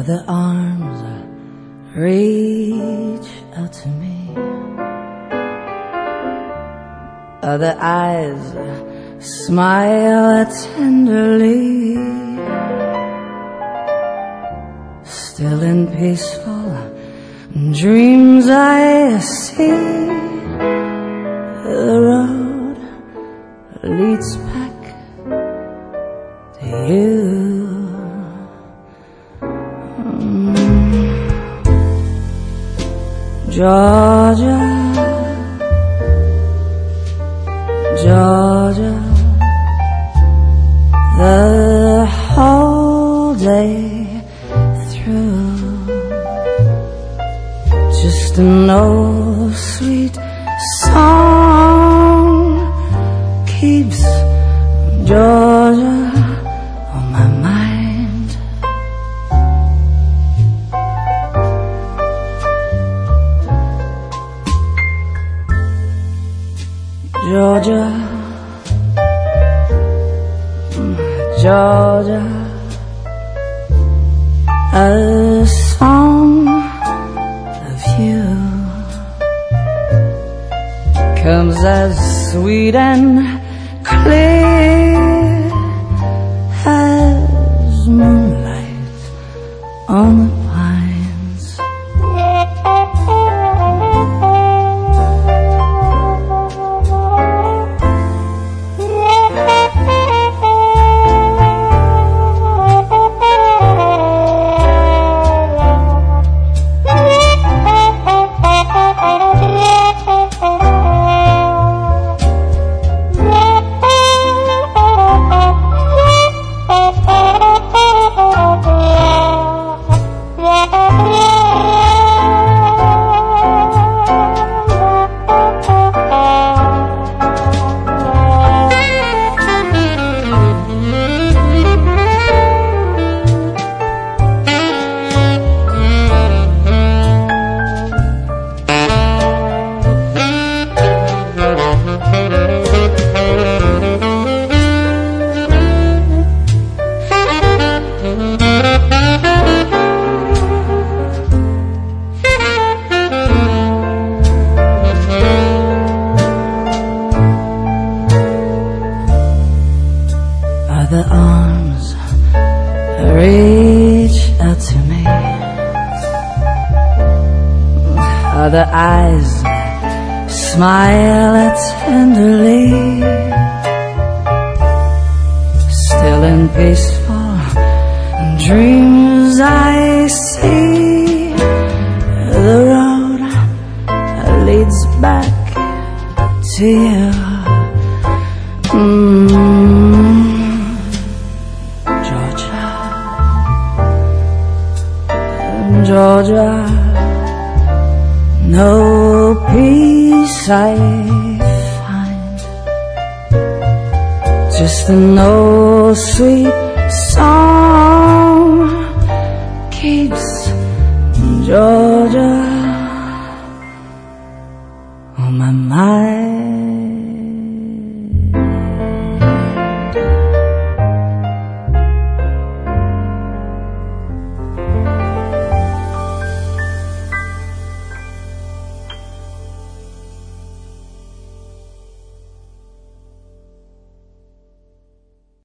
Other arms reach out to me. Other eyes smile tenderly. Still in peaceful dreams I see the road leads back to you. Georgia, Georgia, the whole day through, just an old sweet song keeps Georgia on my mind. Georgia, Georgia, a song of you comes as sweet and clear as moonlight on the pines. Other arms reach out to me. Other eyes smile tenderly. Still in peaceful dreams I see the road leads back to you. Georgia, no peace I find, just an old sweet song keeps Georgia on my mind.